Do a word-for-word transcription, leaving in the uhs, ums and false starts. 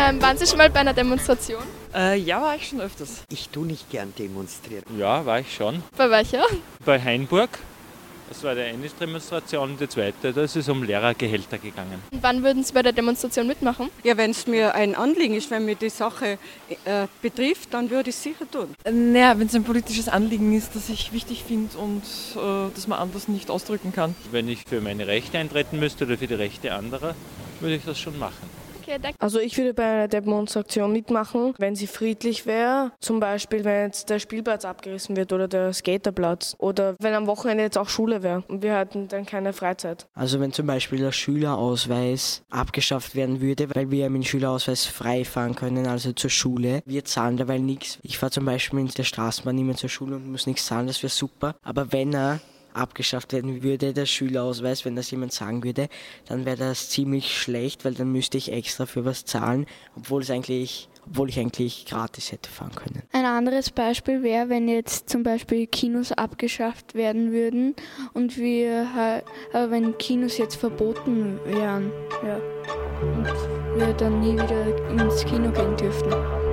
Ähm, waren Sie schon mal bei einer Demonstration? Äh, ja, war ich schon öfters. Ich tue nicht gern demonstrieren. Ja, war ich schon. Bei welcher? Bei Hainburg. Das war die eine Demonstration und die zweite, da ist es um Lehrergehälter gegangen. Und wann würden Sie bei der Demonstration mitmachen? Ja, wenn es mir ein Anliegen ist, wenn mir die Sache äh, betrifft, dann würde ich es sicher tun. Naja, wenn es ein politisches Anliegen ist, das ich wichtig finde und äh, das man anders nicht ausdrücken kann. Wenn ich für meine Rechte eintreten müsste oder für die Rechte anderer, würde ich das schon machen. Okay, danke. Also ich würde bei einer Demonstration mitmachen, wenn sie friedlich wäre. Zum Beispiel, wenn jetzt der Spielplatz abgerissen wird oder der Skaterplatz. Oder wenn am Wochenende jetzt auch Schule wäre und wir hätten dann keine Freizeit. Also wenn zum Beispiel der Schülerausweis abgeschafft werden würde, weil wir mit dem Schülerausweis frei fahren können, also zur Schule. Wir zahlen dabei nichts. Ich fahre zum Beispiel mit der Straßenbahn nicht mehr zur Schule und muss nichts zahlen, das wäre super. Aber wenn er abgeschafft werden würde, der Schülerausweis, wenn das jemand sagen würde, dann wäre das ziemlich schlecht, weil dann müsste ich extra für was zahlen, obwohl es eigentlich, obwohl ich eigentlich gratis hätte fahren können. Ein anderes Beispiel wäre, wenn jetzt zum Beispiel Kinos abgeschafft werden würden und wir halt, aber wenn Kinos jetzt verboten wären, ja, und wir dann nie wieder ins Kino gehen dürften.